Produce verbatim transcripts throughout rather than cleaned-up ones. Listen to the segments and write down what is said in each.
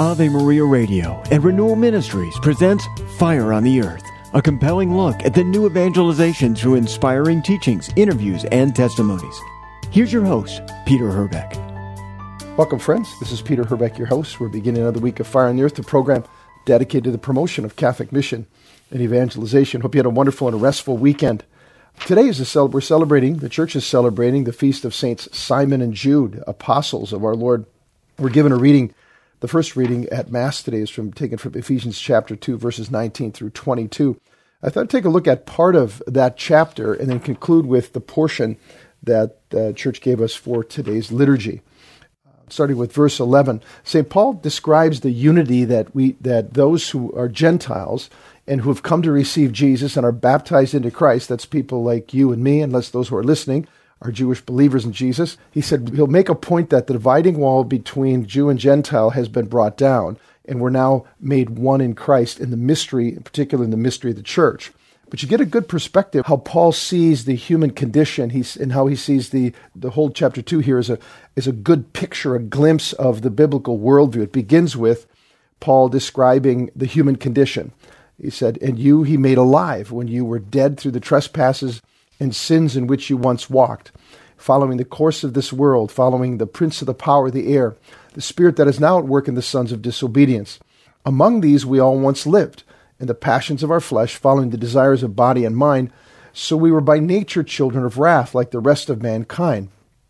Ave Maria Radio and Renewal Ministries presents Fire on the Earth, a compelling look at the new evangelization through inspiring teachings, interviews, and testimonies. Here's your host, Peter Herbeck. Welcome, friends. This is Peter Herbeck, your host. We're beginning another week of Fire on the Earth, the program dedicated to the promotion of Catholic mission and evangelization. Hope you had a wonderful and a restful weekend. Today is a cel- we're celebrating, the church is celebrating the feast of Saints Simon and Jude, apostles of our Lord. We're given a reading. The first reading at Mass today is from taken from Ephesians chapter two, verses nineteen through twenty-two. I thought I'd take a look at part of that chapter and then conclude with the portion that the church gave us for today's liturgy. Starting with verse eleven, Saint Paul describes the unity that we that those who are Gentiles and who have come to receive Jesus and are baptized into Christ, that's people like you and me, unless those who are listening are Jewish believers in Jesus. He said he'll make a point that the dividing wall between Jew and Gentile has been brought down, and we're now made one in Christ in the mystery, in particular in the mystery of the church. But you get a good perspective how Paul sees the human condition, he's, and how he sees the, the whole chapter two here is a, is a good picture, a glimpse of the biblical worldview. It begins with Paul describing the human condition. He said, "And you he made alive when you were dead through the trespasses and sins in which you once walked, following the course of this world, following the prince of the power of the air, the spirit that is now at work in the sons of disobedience. Among these we all once lived, in the passions of our flesh, following the desires of body and mind, so we were by nature children of wrath, like the rest of mankind."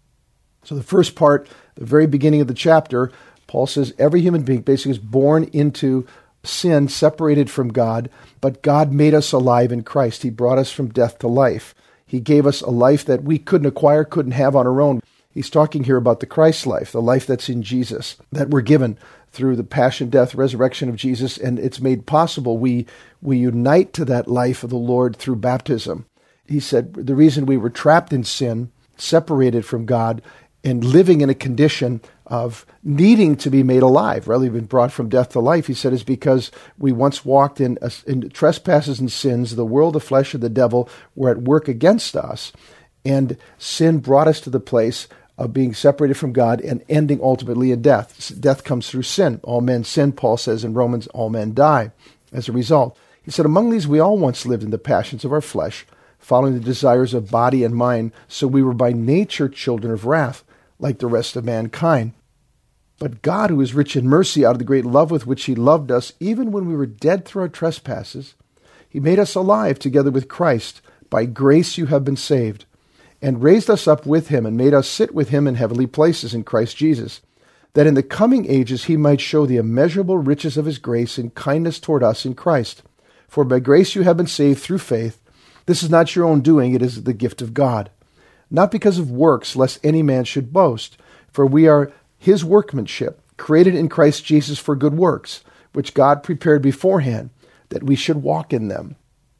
So the first part, the very beginning of the chapter, Paul says every human being basically is born into sin, separated from God, but God made us alive in Christ. He brought us from death to life. He gave us a life that we couldn't acquire, couldn't have on our own. He's talking here about the Christ life, the life that's in Jesus, that we're given through the passion, death, resurrection of Jesus, and it's made possible. We we unite to that life of the Lord through baptism. He said the reason we were trapped in sin, separated from God, and living in a condition of needing to be made alive, rather than brought from death to life, he said, is because we once walked in, in trespasses and sins. The world, the flesh, and the devil were at work against us, and sin brought us to the place of being separated from God and ending ultimately in death. Death comes through sin. All men sin, Paul says in Romans, all men die as a result. He said, among these we all once lived in the passions of our flesh, following the desires of body and mind, so we were by nature children of wrath, like the rest of mankind. But God, who is rich in mercy, out of the great love with which he loved us, even when we were dead through our trespasses, he made us alive together with Christ. By grace you have been saved, and raised us up with him, and made us sit with him in heavenly places in Christ Jesus, that in the coming ages he might show the immeasurable riches of his grace and kindness toward us in Christ. For by grace you have been saved through faith. This is not your own doing, it is the gift of God. Not because of works, lest any man should boast. For we are his workmanship, created in Christ Jesus for good works, which God prepared beforehand, that we should walk in them.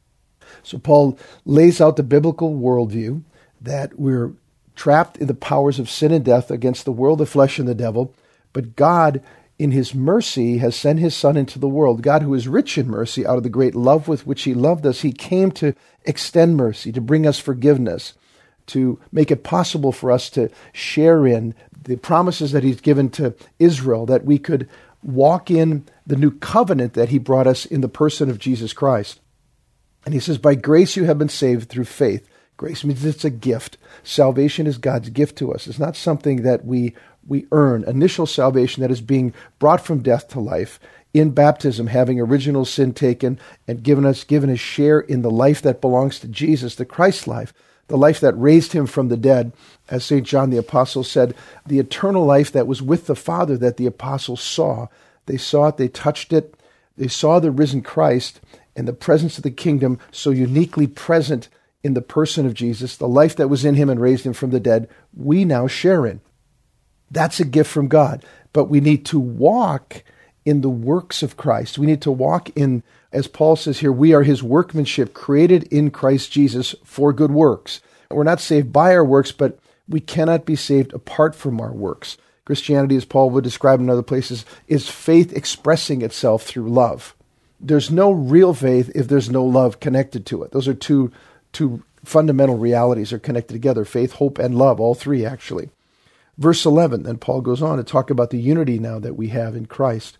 So Paul lays out the biblical worldview that we're trapped in the powers of sin and death against the world, the flesh, and the devil. But God, in his mercy, has sent his Son into the world. God, who is rich in mercy, out of the great love with which he loved us, he came to extend mercy, to bring us forgiveness, to make it possible for us to share in the promises that he's given to Israel, that we could walk in the new covenant that he brought us in the person of Jesus Christ. And he says, by grace you have been saved through faith. Grace means it's a gift. Salvation is God's gift to us. It's not something that we we earn. Initial salvation that is being brought from death to life in baptism, having original sin taken and given us given a share in the life that belongs to Jesus, the Christ life, the life that raised him from the dead. As Saint John the Apostle said, the eternal life that was with the Father that the apostles saw. They saw it, they touched it, they saw the risen Christ and the presence of the kingdom so uniquely present in the person of Jesus, the life that was in him and raised him from the dead, we now share in. That's a gift from God. But we need to walk in the works of Christ. We need to walk in, as Paul says here, we are his workmanship, created in Christ Jesus for good works. We're not saved by our works, but we cannot be saved apart from our works. Christianity, as Paul would describe in other places, is faith expressing itself through love. There's no real faith if there's no love connected to it. Those are two Two fundamental realities are connected together, faith, hope, and love, all three actually. Verse eleven, then Paul goes on to talk about the unity now that we have in Christ.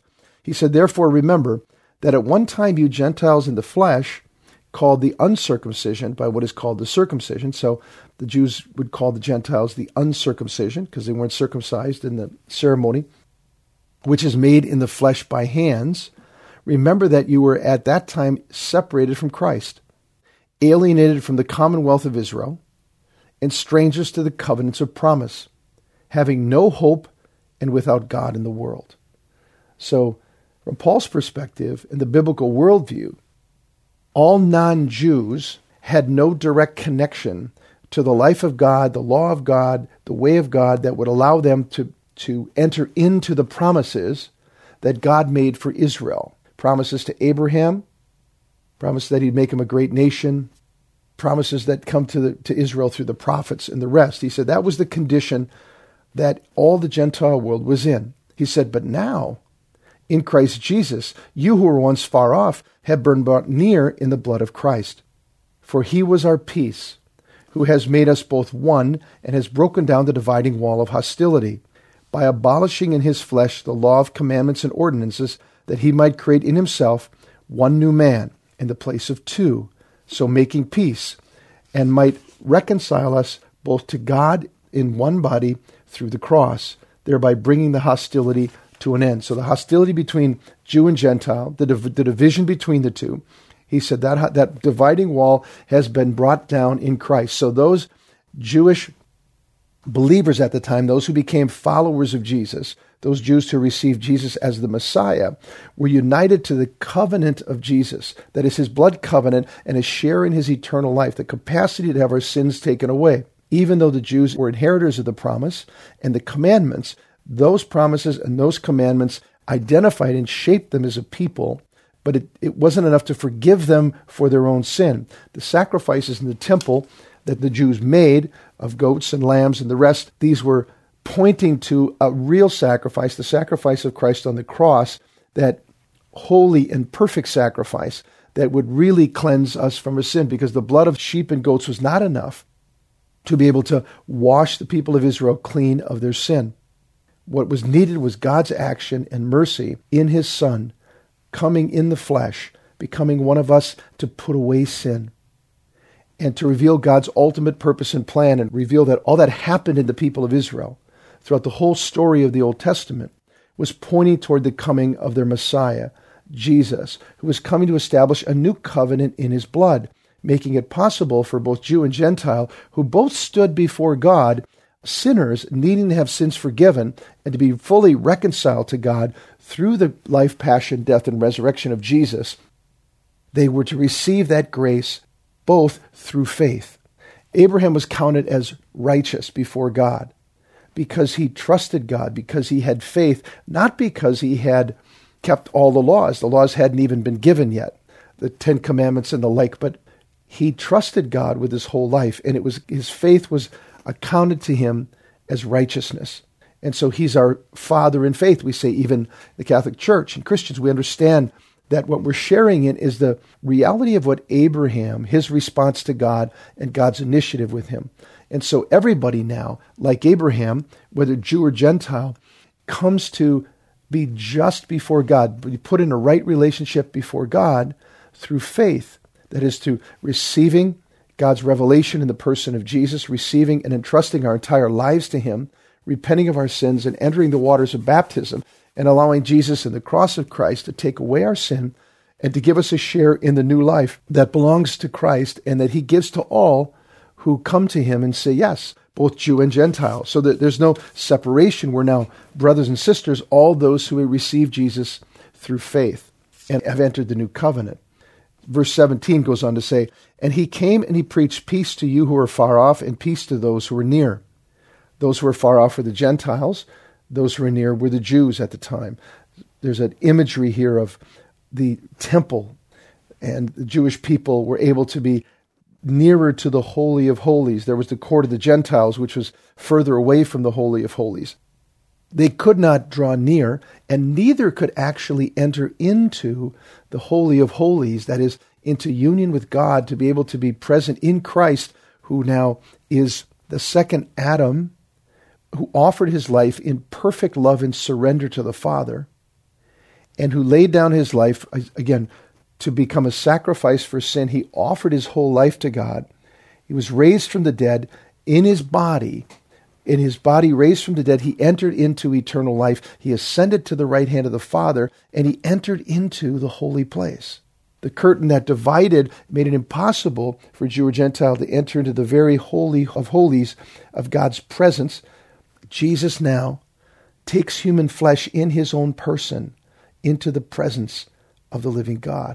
He said, therefore remember that at one time you Gentiles in the flesh, called the uncircumcision by what is called the circumcision. So the Jews would call the Gentiles the uncircumcision because they weren't circumcised in the ceremony, which is made in the flesh by hands. Remember that you were at that time separated from Christ, alienated from the commonwealth of Israel, and strangers to the covenants of promise, having no hope and without God in the world. So from Paul's perspective, in the biblical worldview, all non-Jews had no direct connection to the life of God, the law of God, the way of God that would allow them to, to enter into the promises that God made for Israel. Promises to Abraham, promises that he'd make him a great nation, promises that come to, the, to Israel through the prophets and the rest. He said that was the condition that all the Gentile world was in. He said, but now, in Christ Jesus, you who were once far off have been brought near in the blood of Christ. For he was our peace, who has made us both one and has broken down the dividing wall of hostility, by abolishing in his flesh the law of commandments and ordinances, that he might create in himself one new man in the place of two, so making peace, and might reconcile us both to God in one body through the cross, thereby bringing the hostility to an end. So the hostility between Jew and Gentile, the, div- the division between the two, he said that that dividing wall has been brought down in Christ. So those Jewish believers at the time, those who became followers of Jesus, those Jews who received Jesus as the Messiah, were united to the covenant of Jesus, that is his blood covenant and a share in his eternal life, the capacity to have our sins taken away. Even though the Jews were inheritors of the promise and the commandments, those promises and those commandments identified and shaped them as a people, but it, it wasn't enough to forgive them for their own sin. The sacrifices in the temple that the Jews made of goats and lambs and the rest, these were pointing to a real sacrifice, the sacrifice of Christ on the cross, that holy and perfect sacrifice that would really cleanse us from our sin, because the blood of sheep and goats was not enough to be able to wash the people of Israel clean of their sin. What was needed was God's action and mercy in his Son, coming in the flesh, becoming one of us to put away sin, and to reveal God's ultimate purpose and plan, and reveal that all that happened in the people of Israel throughout the whole story of the Old Testament was pointing toward the coming of their Messiah, Jesus, who was coming to establish a new covenant in his blood, making it possible for both Jew and Gentile, who both stood before God, sinners needing to have sins forgiven and to be fully reconciled to God through the life, passion, death, and resurrection of Jesus. They were to receive that grace both through faith. Abraham was counted as righteous before God because he trusted God, because he had faith, not because he had kept all the laws. The laws hadn't even been given yet, the Ten Commandments and the like, but he trusted God with his whole life, and it was his faith was accounted to him as righteousness. And so he's our father in faith. We say even the Catholic Church and Christians, we understand that what we're sharing in is the reality of what Abraham, his response to God and God's initiative with him. And so everybody now, like Abraham, whether Jew or Gentile, comes to be just before God, be put in a right relationship before God through faith. That is, to receiving God's revelation in the person of Jesus, receiving and entrusting our entire lives to him, repenting of our sins and entering the waters of baptism, and allowing Jesus and the cross of Christ to take away our sin and to give us a share in the new life that belongs to Christ and that he gives to all who come to him and say yes, both Jew and Gentile. So that there's no separation. We're now brothers and sisters, all those who have received Jesus through faith and have entered the new covenant. Verse seventeen goes on to say, and he came and he preached peace to you who are far off and peace to those who are near. Those who are far off were the Gentiles. Those who were near were the Jews at the time. There's an imagery here of the temple, and the Jewish people were able to be nearer to the Holy of Holies. There was the court of the Gentiles, which was further away from the Holy of Holies. They could not draw near, and neither could actually enter into the Holy of Holies, that is, into union with God, to be able to be present in Christ, who now is the second Adam, who offered his life in perfect love and surrender to the Father, and who laid down his life, again, to become a sacrifice for sin. He offered his whole life to God. He was raised from the dead in his body. In his body raised from the dead, he entered into eternal life. He ascended to the right hand of the Father, and he entered into the holy place. The curtain that divided made it impossible for Jew or Gentile to enter into the very holy of holies of God's presence. Jesus now takes human flesh in his own person into the presence of the living God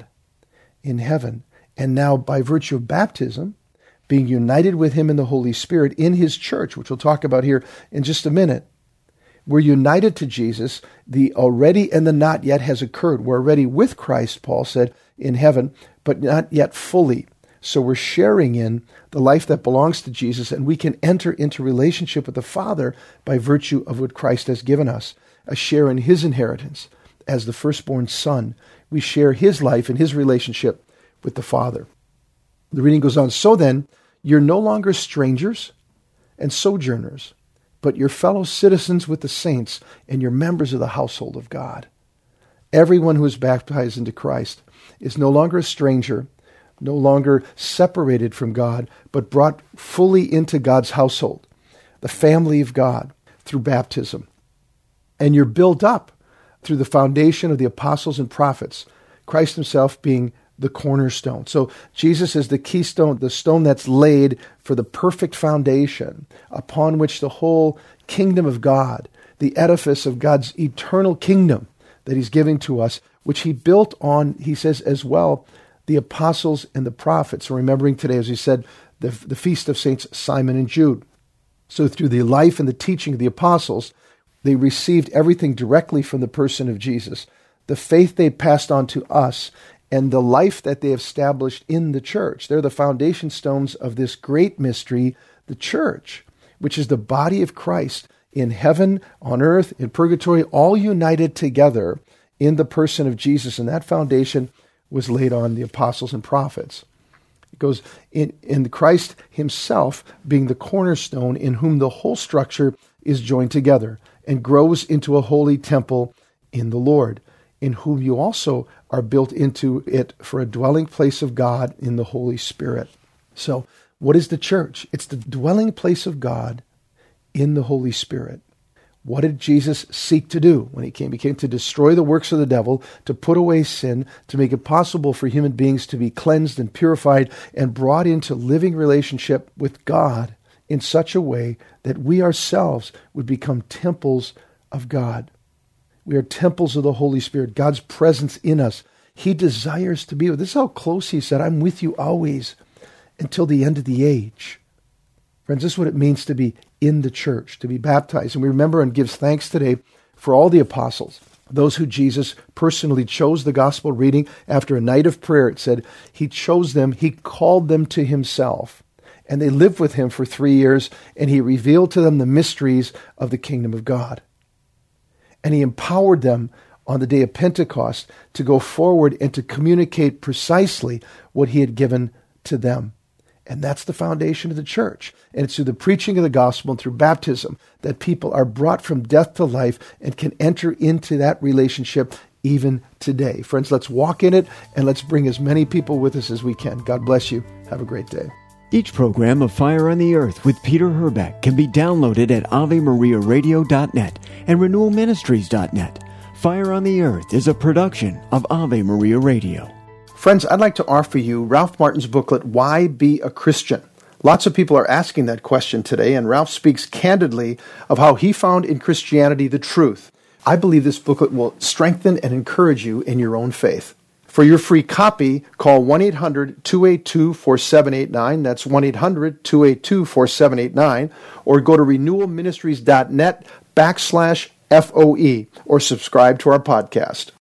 in heaven. And now, by virtue of baptism, being united with him in the Holy Spirit in his church, which we'll talk about here in just a minute, we're united to Jesus. The already and the not yet has occurred. We're already with Christ, Paul said, in heaven, but not yet fully. So we're sharing in the life that belongs to Jesus, and we can enter into relationship with the Father by virtue of what Christ has given us, a share in his inheritance. As the firstborn son, we share his life and his relationship with the Father. The reading goes on, so then, you're no longer strangers and sojourners, but you're fellow citizens with the saints, and you're members of the household of God. Everyone who is baptized into Christ is no longer a stranger, no longer separated from God, but brought fully into God's household, the family of God, through baptism. And you're built up through the foundation of the apostles and prophets, Christ himself being the cornerstone. So Jesus is the keystone, the stone that's laid for the perfect foundation upon which the whole kingdom of God, the edifice of God's eternal kingdom that he's giving to us, which he built on, he says as well, the apostles and the prophets. Remembering today, as he said, the, the feast of Saints Simon and Jude. So through the life and the teaching of the apostles, they received everything directly from the person of Jesus. The faith they passed on to us and the life that they established in the church. They're the foundation stones of this great mystery, the church, which is the body of Christ in heaven, on earth, in purgatory, all united together in the person of Jesus. And that foundation was laid on the apostles and prophets. It goes in, in Christ himself being the cornerstone in whom the whole structure is joined together and grows into a holy temple in the Lord, in whom you also are built into it for a dwelling place of God in the Holy Spirit. So, what is the church? It's the dwelling place of God in the Holy Spirit. What did Jesus seek to do when he came? He came to destroy the works of the devil, to put away sin, to make it possible for human beings to be cleansed and purified and brought into living relationship with God in such a way that we ourselves would become temples of God. We are temples of the Holy Spirit, God's presence in us. He desires to be with us. This is how close he said, I'm with you always until the end of the age. Friends, this is what it means to be in the church, to be baptized. And we remember and gives thanks today for all the apostles, those who Jesus personally chose. The gospel reading after a night of prayer, it said he chose them, he called them to himself. And they lived with him for three years, and he revealed to them the mysteries of the kingdom of God. And he empowered them on the day of Pentecost to go forward and to communicate precisely what he had given to them. And that's the foundation of the church. And it's through the preaching of the gospel and through baptism that people are brought from death to life and can enter into that relationship even today. Friends, let's walk in it and let's bring as many people with us as we can. God bless you. Have a great day. Each program of Fire on the Earth with Peter Herbeck can be downloaded at ave maria radio dot net and renewal ministries dot net. Fire on the Earth is a production of Ave Maria Radio. Friends, I'd like to offer you Ralph Martin's booklet, Why Be a Christian? Lots of people are asking that question today, and Ralph speaks candidly of how he found in Christianity the truth. I believe this booklet will strengthen and encourage you in your own faith. For your free copy, call one eight hundred two eight two four seven eight nine. That's one eight hundred two eight two four seven eight nine. Or go to renewal ministries dot net backslash F O E or subscribe to our podcast.